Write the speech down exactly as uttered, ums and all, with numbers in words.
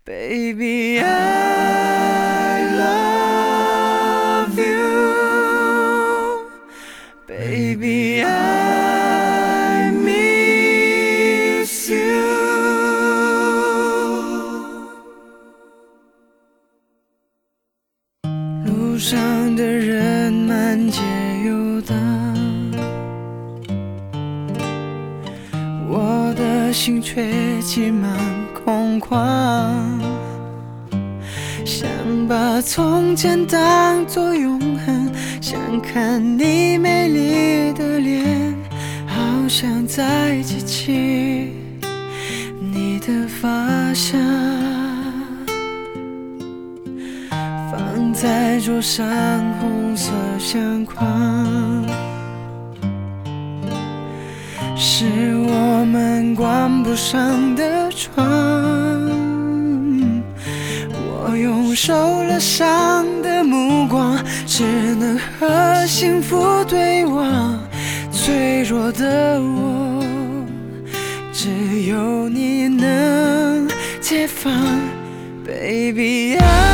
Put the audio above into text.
Baby, I love you. Baby, I miss you. 路上的人满街游荡，我的心却挤满空旷，想把从前当作永恒，想看你美丽的脸，好想再记起你的发香，放在桌上红色相框，是我们关不上的窗，我用受了伤的目光，只能和幸福对望，脆弱的我，只有你能解放。Baby, I